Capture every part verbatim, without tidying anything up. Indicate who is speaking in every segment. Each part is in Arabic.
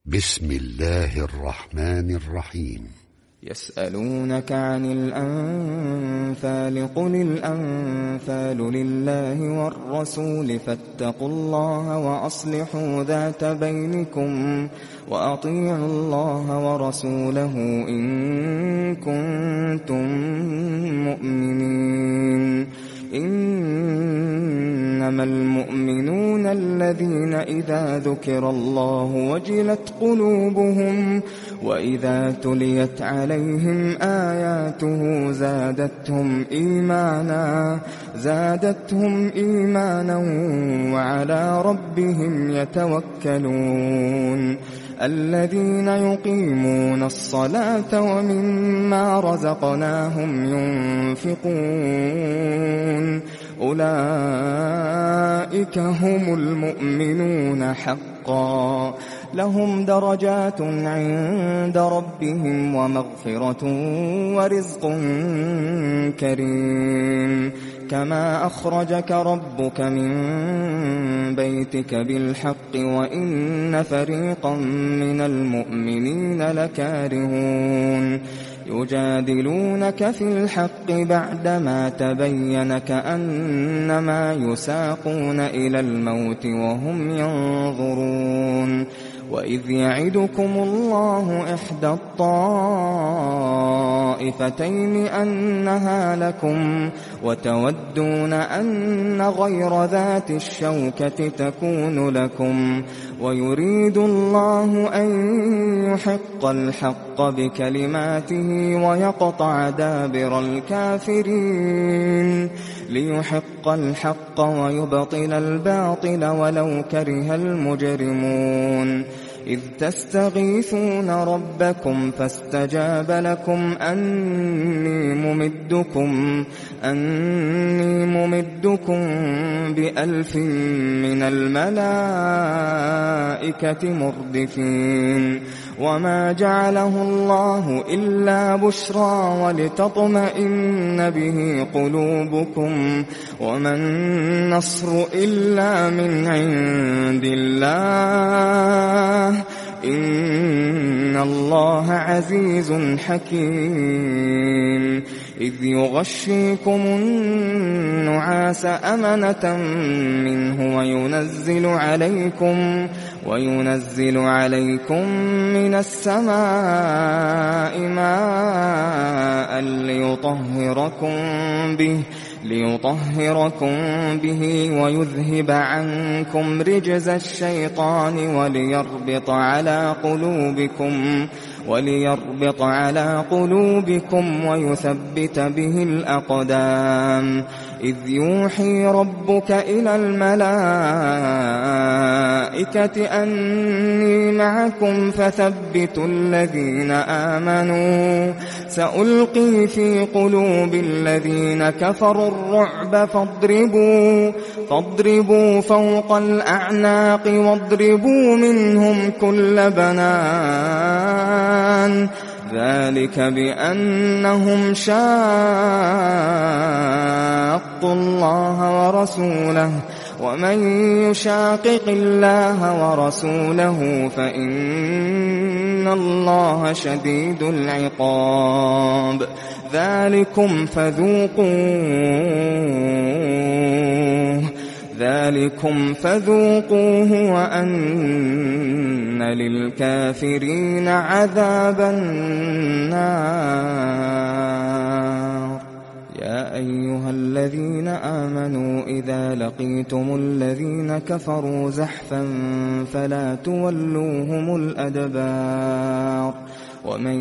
Speaker 1: بسم الله الرحمن الرحيم.
Speaker 2: يسألونك عن الأنفال قل الأنفال لله والرسول فاتقوا الله وأصلحوا ذات بينكم وأطيعوا الله ورسوله إن كنتم مؤمنين. إنما المؤمنون الذين إذا ذكر الله وجلت قلوبهم وإذا تليت عليهم آياته زادتهم إيمانا زادتهم إيمانا وعلى ربهم يتوكلون. الذين يقيمون الصلاة ومما رزقناهم ينفقون أولئك هم المؤمنون حقا لهم درجات عند ربهم ومغفرة ورزق كريم. كما أخرجك ربك من بيتك بالحق وإن فريقا من المؤمنين لكارهون. يجادلونك في الحق بعدما تبين كأنما يساقون إلى الموت وهم ينظرون. وإذ يعدكم الله إحدى الطائفتين أنها لكم وتودون أن غير ذات الشوكة تكون لكم ويريد الله أن يحق الحق بكلماته ويقطع دابر الكافرين ليحق الحق ويبطل الباطل ولو كره المجرمون. إذ تستغيثون ربكم فاستجاب لكم أني ممدكم أني ممدكم بألف من الملائكة مردفين. وما جعله الله إلا بشرى ولتطمئن به قلوبكم وما النصر إلا من عند الله إن الله عزيز حكيم. إذ يغشيكم النعاس أمنة منه وينزل عليكم وينزل عليكم من السماء ماء ليطهركم به ليطهركم به ويذهب عنكم رجز الشيطان وليربط على قلوبكم وليربط على قلوبكم ويثبت به الأقدام. إذ يوحي ربك إلى الملائكة أني معكم فثبتوا الذين آمنوا سألقي في قلوب الذين كفروا الرعب فاضربوا فاضربوا فوق الأعناق واضربوا منهم كل بنان ذلك بأنهم شاقوا الله ورسوله ومن يشاقق الله ورسوله فإن الله شديد العقاب. ذلكم فذوقوه ذلكم فذوقوه وأن للكافرين عذاب النار. يا أيها الذين آمنوا إذا لقيتم الذين كفروا زحفا فلا تولوهم الأدبار ومن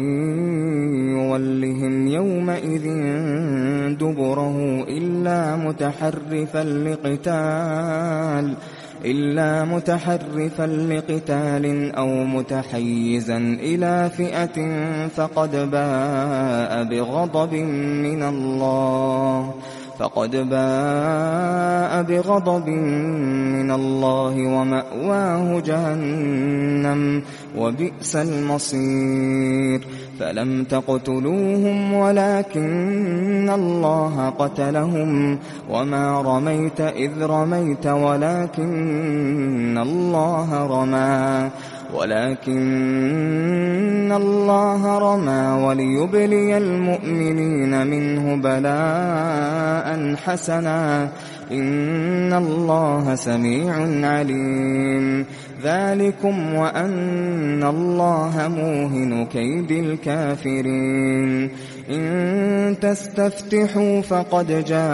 Speaker 2: يولهم يومئذ دبره إلا متحرفا لقتال إلا متحرفا لقتال أو متحيزا إلى فئة فقد باء بغضب من الله فقد باء بغضب من الله ومأواه جهنم وبئس المصير. فلم تقتلوهم ولكن الله قتلهم وما رميت إذ رميت ولكن الله رمى ولكن الله رمى وليبلي المؤمنين منه بلاء حسنا إن الله سميع عليم ذلكم وأن الله موهن كيد الكافرين إن تستفتحوا فقد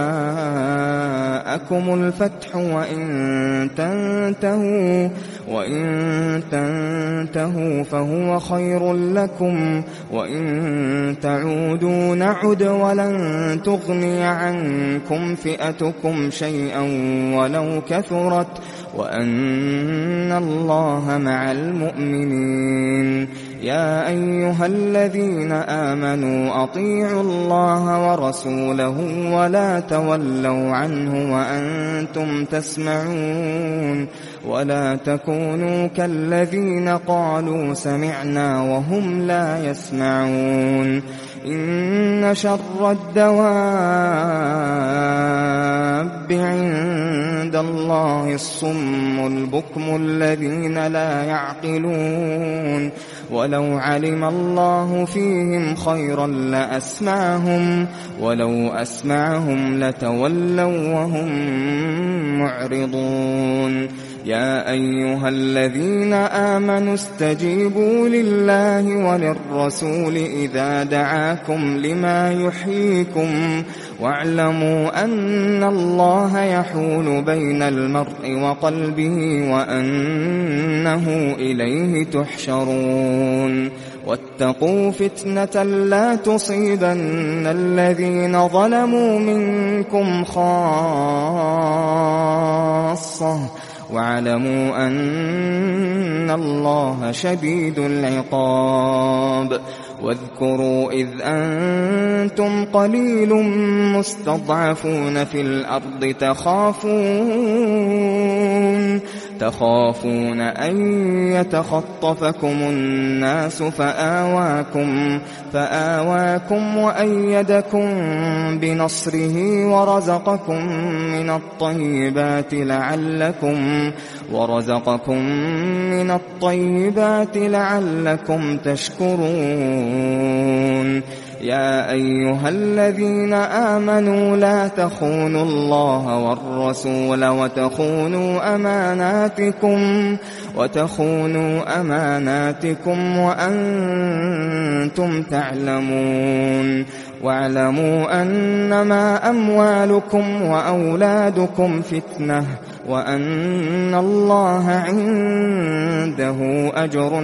Speaker 2: جاءكم الفتح وإن تنتهوا وإن تنتهوا فهو خير لكم وإن تعودوا نعد ولن تغني عنكم فئتكم شيئا ولو كثرت وأن الله مع المؤمنين يا أيها الذين آمنوا أطيعوا الله ورسوله ولا تولوا عنه وأنتم تسمعون ولا تكونوا كالذين قالوا سمعنا وهم لا يسمعون إن شر الدواب عند الله الصم البكم الذين لا يعقلون ولو علم الله فيهم خيرا لأسمعهم ولو أسمعهم لتولوا وهم معرضون يا أيها الذين آمنوا استجيبوا لله وللرسول إذا دعاكم لما يحييكم واعلموا أن الله يحول بين المرء وقلبه وأنه إليه تحشرون واتقوا فتنة لا تصيبن الذين ظلموا منكم خاصة واعلموا أن الله شديد العقاب واذكروا إذ أنتم قليل مستضعفون في الأرض تخافون تخافون أن يتخطفكم الناس فآواكم فآواكم وأيدكم بنصره ورزقكم من الطيبات لعلكم ورزقكم من الطيبات لعلكم تشكرون يا أيها الذين آمنوا لا تخونوا الله والرسول وتخونوا أماناتكم وتخونوا أماناتكم وأنتم تعلمون واعلموا أنما أموالكم وأولادكم فتنة وأن الله عنده أجر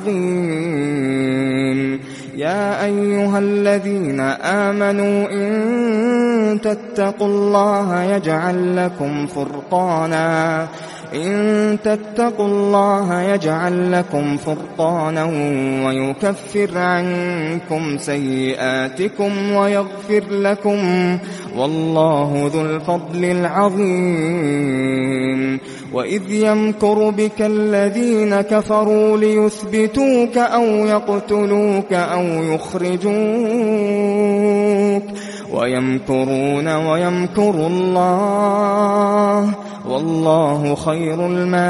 Speaker 2: عظيم يا أيها الذين آمنوا إن تتقوا الله يجعل لكم فرقانا إن تتقوا الله يجعل لكم فرقانا ويكفر عنكم سيئاتكم ويغفر لكم والله ذو الفضل العظيم وإذ يمكر بك الذين كفروا ليثبتوك أو يقتلوك أو يخرجوك ويمكرون ويمكر الله والله خير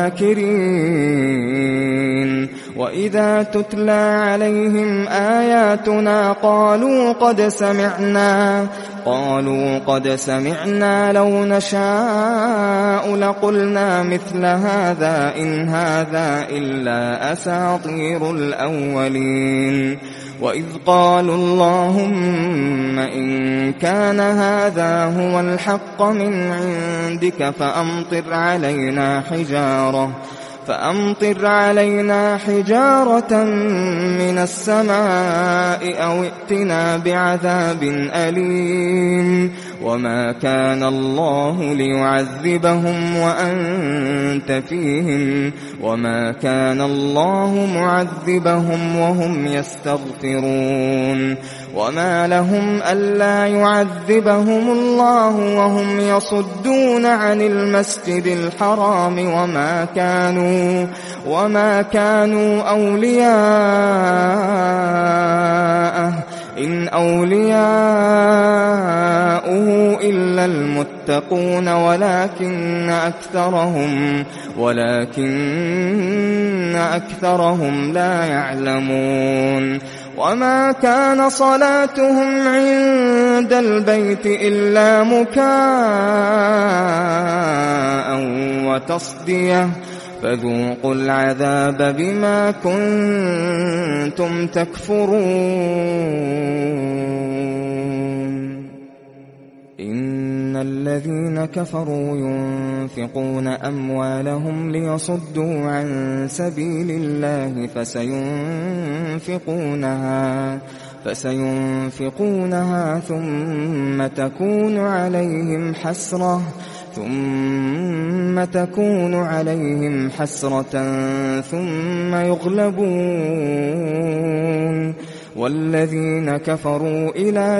Speaker 2: الماكرين وإذا تتلى عليهم آياتنا قالوا قد سمعنا قالوا قد سمعنا لو نشاء لقلنا مثل هذا إن هذا إلا أساطير الأولين وإذ قالوا اللهم إن كان هذا هو الحق من عندك فأمطر علينا حجارة فأمطر علينا حجارة من السماء أو ائتنا بعذاب أليم وما كان الله ليعذبهم وأنت فيهم وما كان الله معذبهم وهم يستغفرون وما لهم ألا يعذبهم الله وهم يصدون عن المسجد الحرام وما كانوا وما كانوا أولياءه إن أولياؤه إلا المتقون يتقون ولكن أكثرهم ولكن أكثرهم لا يعلمون وما كان صلاتهم عند البيت إلا مكاء وتصدية فذوقوا العذاب بما كنتم تكفرون إن الذين كفروا ينفقون أموالهم ليصدوا عن سبيل الله فسينفقونها فسينفقونها ثم تكون عليهم حسرة ثم تكون عليهم حسرة ثم يغلبون والذين كفروا إلى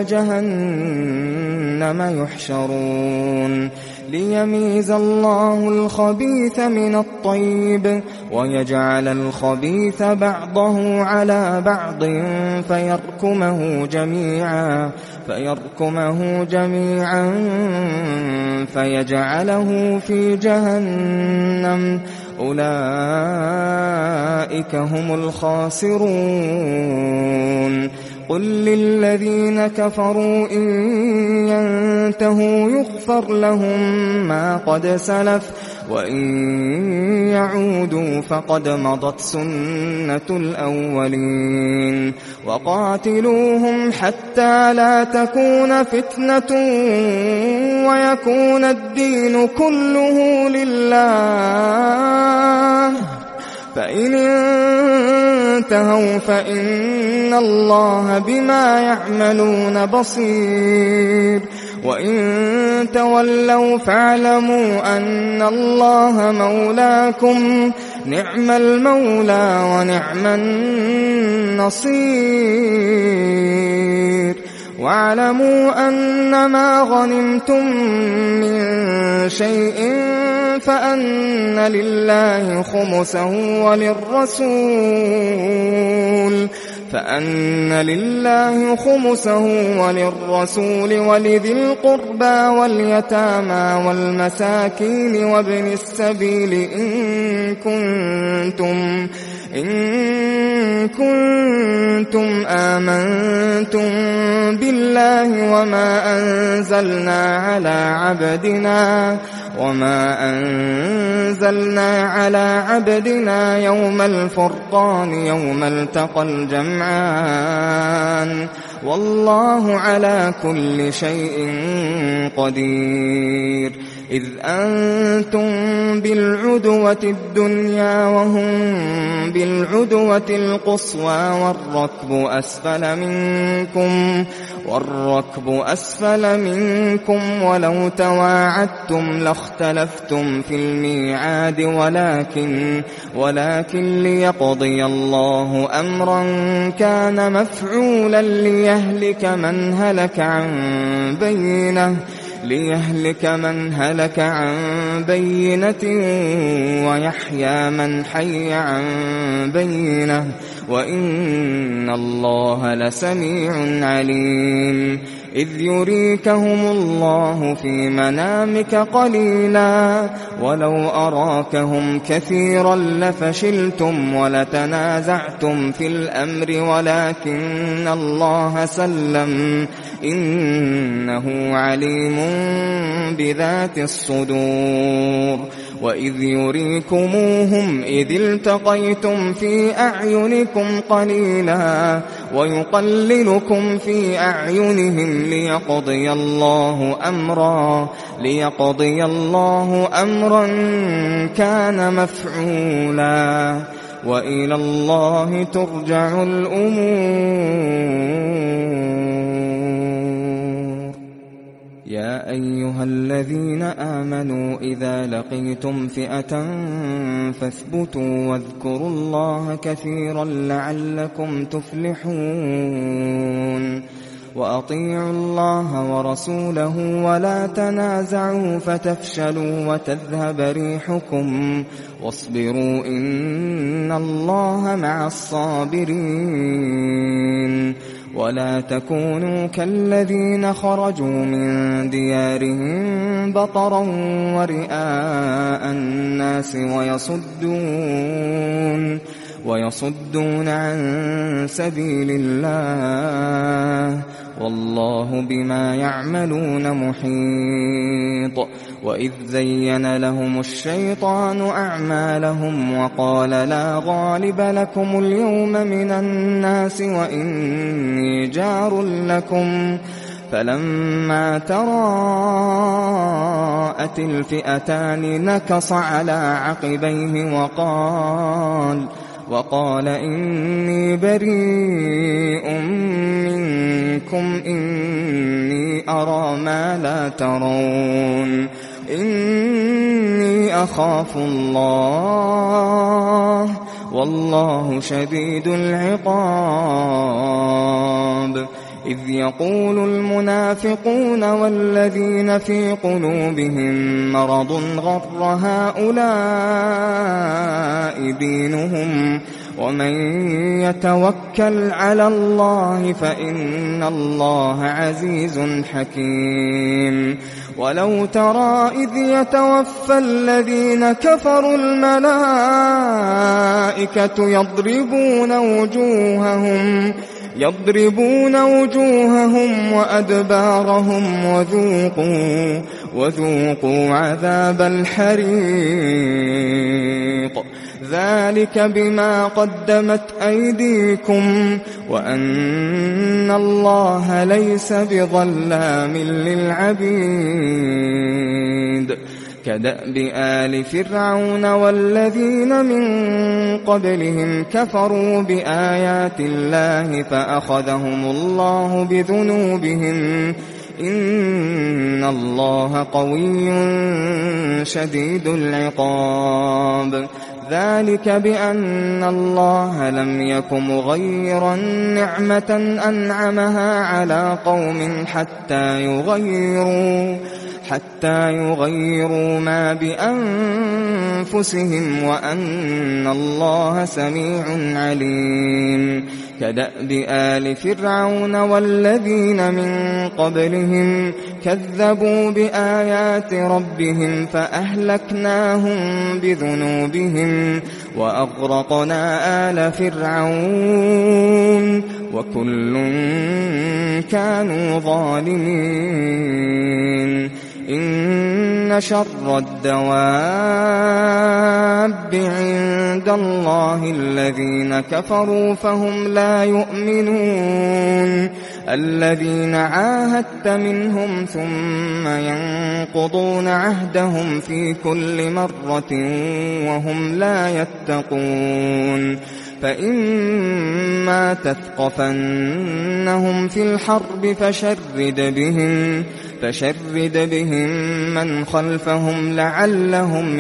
Speaker 2: جهنم يحشرون ليميز الله الخبيث من الطيب ويجعل الخبيث بعضه على بعض فيركمه جميعا فيركمه جميعا فيجعله في جهنم أولئك هم الخاسرون قل للذين كفروا إن ينتهوا يغفر لهم ما قد سلف وإن يعودوا فقد مضت سنة الأولين وقاتلوهم حتى لا تكون فتنة ويكون الدين كله لله فإن انتهوا فإن الله بما يعملون بصير وإن تولوا فاعلموا أن الله مولاكم نعم المولى ونعم النصير واعلموا أن ما غنمتم من شيء فأن لله خمسه وللرسول فأن لله خمسه وللرسول ولذي القربى واليتامى والمساكين وابن السبيل إن كنتم إن كنتم آمنتم بالله وما أنزلنا على عبدنا وما أنزلنا على عبدنا يوم الفرقان يوم التقى الجمعان والله على كل شيء قدير إذ أنتم بالعدوة الدنيا وهم بالعدوة القصوى والركب أسفل منكم والركب أسفل منكم ولو تواعدتم لاختلفتم في الميعاد ولكن ولكن ليقضي الله أمرا كان مفعولا ليهلك من هلك عن بينه ليهلك من هلك عن بينة ويحيى من حي عن بينة وإن الله لسميع عليم إذ يريكهم الله في منامك قليلا ولو أراكهم كثيرا لفشلتم ولتنازعتم في الأمر ولكن الله سلم إنه عليم بذات الصدور وإذ يريكموهم إذ التقيتم في أعينكم قليلا ويقللكم في أعينهم ليقضي الله أمرا ليقضي الله أمرا كان مفعولا وإلى الله ترجع الأمور يا أيها الذين آمنوا إذا لقيتم فئة فاثبتوا واذكروا الله كثيرا لعلكم تفلحون وأطيعوا الله ورسوله ولا تنازعوا فتفشلوا وتذهب ريحكم واصبروا إن الله مع الصابرين ولا تكونوا كالذين خرجوا من ديارهم بطرا ورئاء الناس ويصدون ويصدون عن سبيل الله والله بما يعملون محيط. وإذ زين لهم الشيطان أعمالهم وقال لا غالب لكم اليوم من الناس وإني جار لكم فلما تراءت الفئتان نكص على عقبيه وقال وقال إني بريء منكم إني أرى ما لا ترون إني أخاف الله والله شديد العقاب. إذ يقول المنافقون والذين في قلوبهم مرض غر هؤلاء دينهم ومن يتوكل على الله فإن الله عزيز حكيم. ولو ترى إذ يتوفى الذين كفروا الملائكة يضربون وجوههم يضربون وجوههم وأدبارهم وذوقوا وذوقوا عذاب الحريق ذلك بما قدمت أيديكم وأن الله ليس بظلام للعبيد. كدأب آل فرعون والذين من قبلهم كفروا بآيات الله فأخذهم الله بذنوبهم إن الله قوي شديد العقاب. ذلك بأن الله لم يك مغيرا نعمة أنعمها على قوم حتى يغيروا حتى يغيروا ما بأنفسهم وأن الله سميع عليم. كدأب آل فرعون والذين من قبلهم كذبوا بآيات ربهم فأهلكناهم بذنوبهم وأغرقنا آل فرعون وكل كانوا ظالمين. إن شر الدواب عند الله الذين كفروا فهم لا يؤمنون الذين عاهدت منهم ثم ينقضون عهدهم في كل مرة وهم لا يتقون. فإما تثقفنهم في الحرب فشرد بهم فشرد بهم من خلفهم لعلهم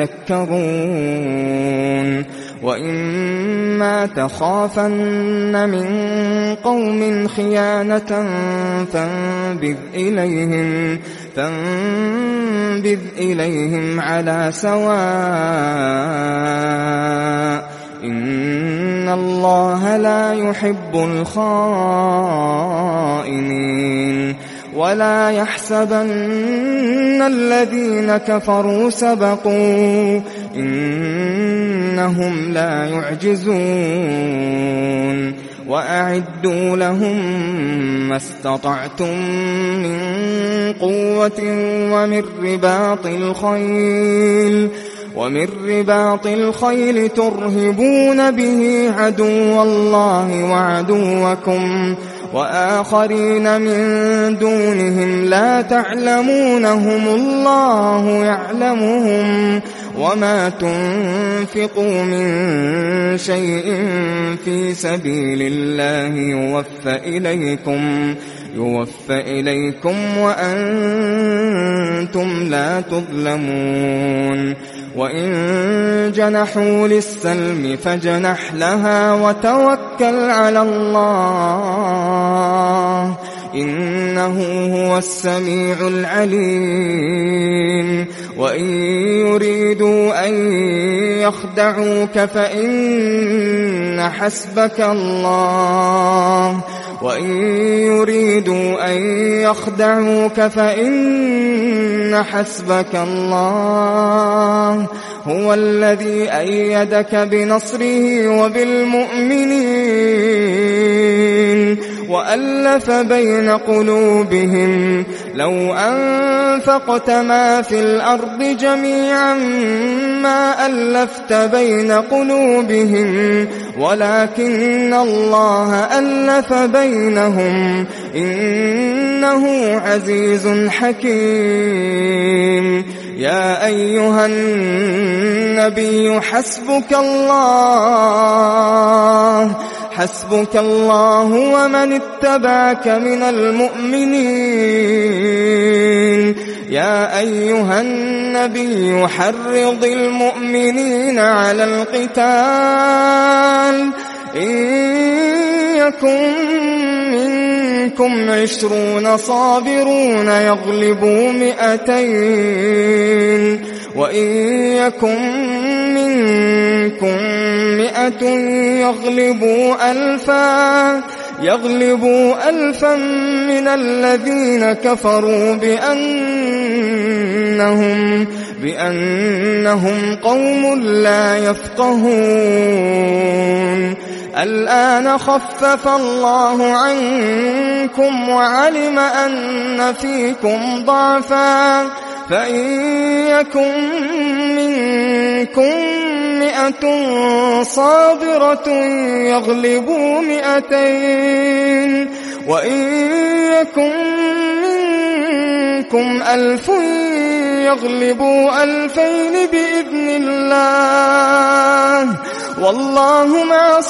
Speaker 2: يذكرون. وإما تخافن من قوم خيانة فانبذ إليهم فانبذ إليهم على سواء إن الله لا يحب الخائنين. ولا يحسبن الذين كفروا سبقوا إنهم لا يعجزون. وأعدوا لهم ما استطعتم من قوة ومن رباط الخيل ومن رباط الخيل ترهبون به عدو الله وعدوكم وآخرين من دونهم لا تعلمونهم الله يعلمهم وما تنفقوا من شيء في سبيل الله يوفى إليكم يوفى إليكم وأنتم لا تظلمون. وإن جنحوا للسلم فاجنح لها وتوكل على الله إنه هو السميع العليم. وإن يريدوا أن يخدعوك فإن حسبك الله وإن يريدوا أن يخدعوك فإن حسبك الله هو الذي أيدك بنصره وبالمؤمنين وألف بين قلوبهم لو أنفقت ما في الأرض جميعا ما ألفت بين قلوبهم ولكن الله ألف بينهم إنه عزيز حكيم. يا أيها النبي حسبك الله حسبك الله ومن اتبعك من المؤمنين. يا أيها النبي حرض المؤمنين على القتال إن يكن منكم عشرون صابرون يغلبوا مئتين وإن يكن منكم مئة يغلبوا ألفا يغلبوا ألفا من الذين كفروا بأنهم بأنهم قوم لا يفقهون. الآن خفف الله عنكم وعلم أن فيكم ضعفا فإن يكن منكم مئة صابرة يغلبوا مئتين وإن يكن منكم ألف يغلبوا ألفين بإذن الله والله مع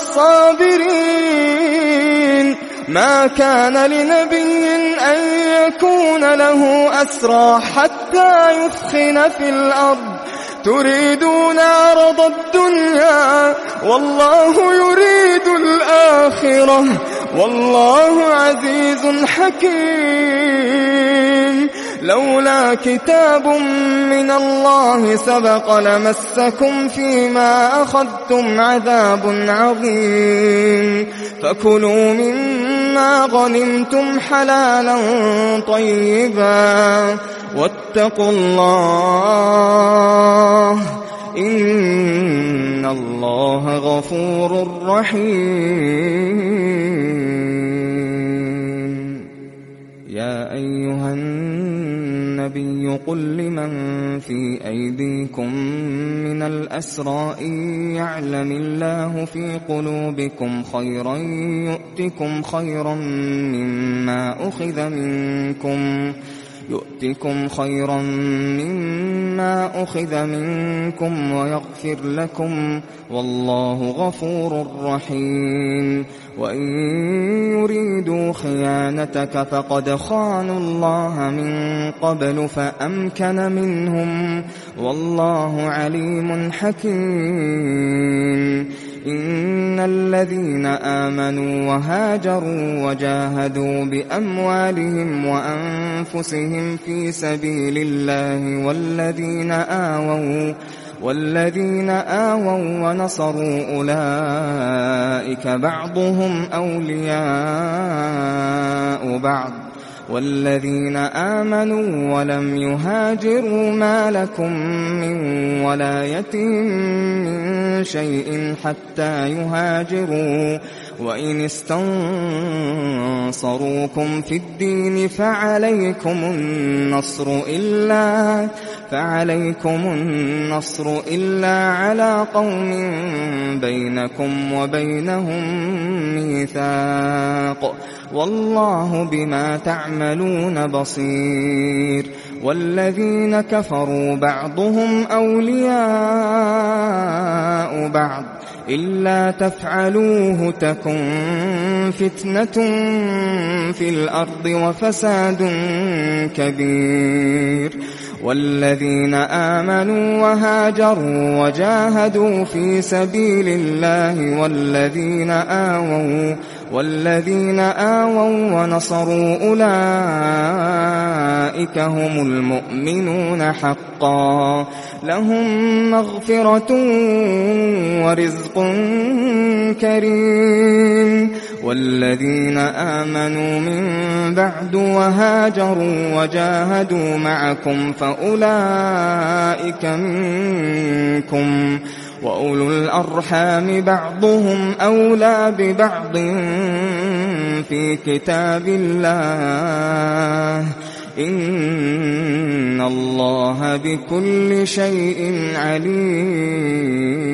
Speaker 2: الصابرين. ما كان لنبي أن يكون له أسرى حتى يثخن في الأرض تريدون عرض الدنيا والله يريد الآخرة والله عزيز حكيم. لولا كتاب من الله سبق لمسكم فيما أخذتم عذاب عظيم. فكلوا مما غنمتم حلالا طيبا واتقوا الله إن الله غفور رحيم. يا أيها النبي قل لمن في أيديكم من الأسرى إن يعلم الله في قلوبكم خيرا يؤتكم خيرا مما أخذ منكم يؤتكم خيرا مما أخذ منكم ويغفر لكم والله غفور رحيم. وإن يريدوا خيانتك فقد خانوا الله من قبل فأمكن منهم والله عليم حكيم. إن الذين آمنوا وهاجروا وجاهدوا بأموالهم وأنفسهم في سبيل الله والذين آووا والذين آووا ونصروا أولئك بعضهم أولياء بعض والذين آمنوا ولم يهاجروا ما لكم من ولايتهم من شيء حتى يهاجروا وإن استنصروكم في الدين فعليكم النصر إلا فعليكم النصر إلا على قوم بينكم وبينهم ميثاق والله بما تعملون بصير. والذين كفروا بعضهم أولياء بعض إلا تفعلوه تكن فتنة في الأرض وفساد كبير. والذين آمنوا وهاجروا وجاهدوا في سبيل الله والذين آووا والذين آووا ونصروا أولئك هم المؤمنون حقا لهم مغفرة ورزق كريم. والذين آمنوا من بعد وهاجروا وجاهدوا معكم فأولئك منكم، وأولو الأرحام بعضهم أولى ببعض في كتاب الله، إن الله بكل شيء عليم.